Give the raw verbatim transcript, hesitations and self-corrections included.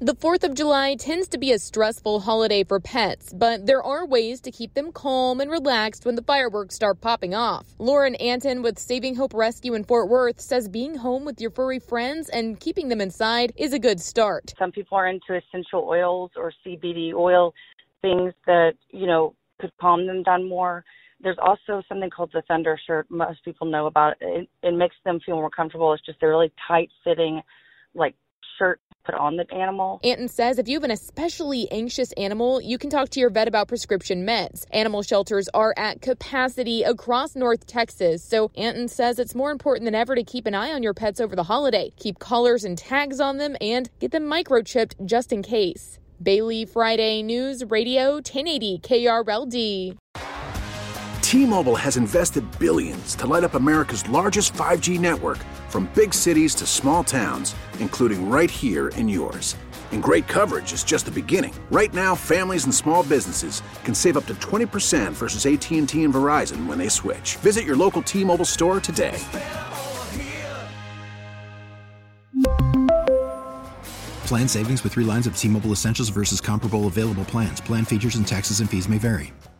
The fourth of July tends to be a stressful holiday for pets, but there are ways to keep them calm and relaxed when the fireworks start popping off. Lauren Anton with Saving Hope Rescue in Fort Worth says being home with your furry friends and keeping them inside is a good start. Some people are into essential oils or C B D oil, things that, you know, could calm them down more. There's also something called the Thunder shirt. Most people know about it. It, it makes them feel more comfortable. It's just a really tight-fitting, like, shirt put on the animal. Anton says if you have an especially anxious animal, you can talk to your vet about prescription meds. Animal shelters are at capacity across North Texas, so Anton says it's more important than ever to keep an eye on your pets over the holiday. Keep collars and tags on them and get them microchipped just in case. Bailey, Friday News Radio, ten eighty K R L D. T-Mobile has invested billions to light up America's largest five G network, from big cities to small towns, including right here in yours. And great coverage is just the beginning. Right now, families and small businesses can save up to twenty percent versus A T and T and Verizon when they switch. Visit your local T-Mobile store today. Plan savings with three lines of T-Mobile Essentials versus comparable available plans. Plan features and taxes and fees may vary.